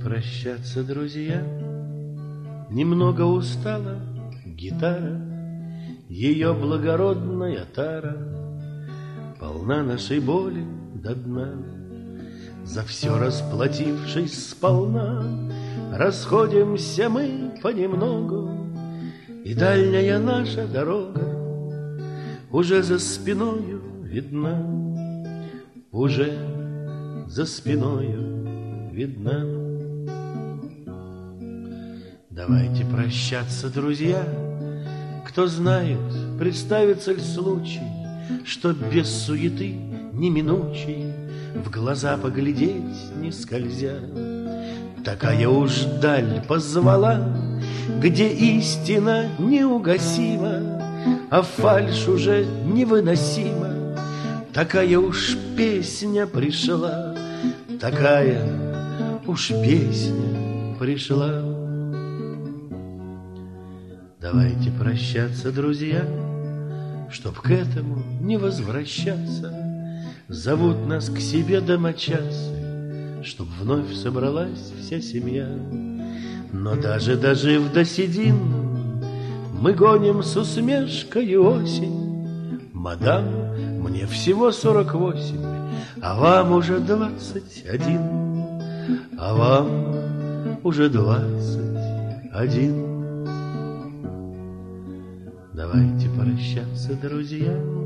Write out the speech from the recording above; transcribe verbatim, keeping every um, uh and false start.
прощаться, друзья. Немного устала гитара, ее благородная тара полна нашей боли до дна. За все расплатившись сполна, расходимся мы понемногу, и дальняя наша дорога уже за спиною видна, уже за спиною видна. Давайте прощаться, друзья. Кто знает, представится ли случай, что без суеты неминучей в глаза поглядеть не скользя, такая уж даль позвала, где истина неугасима, а фальшь уже невыносима. Такая уж песня пришла, такая уж песня пришла. Давайте прощаться, друзья, чтоб к этому не возвращаться. Зовут нас к себе домочадцы, чтоб вновь собралась вся семья. Но даже дожив до седин, мы гоним с усмешкой осень. Мадам, мне всего сорок восемь, а вам уже двадцать один, а вам уже двадцать один. Давайте прощаться, друзья.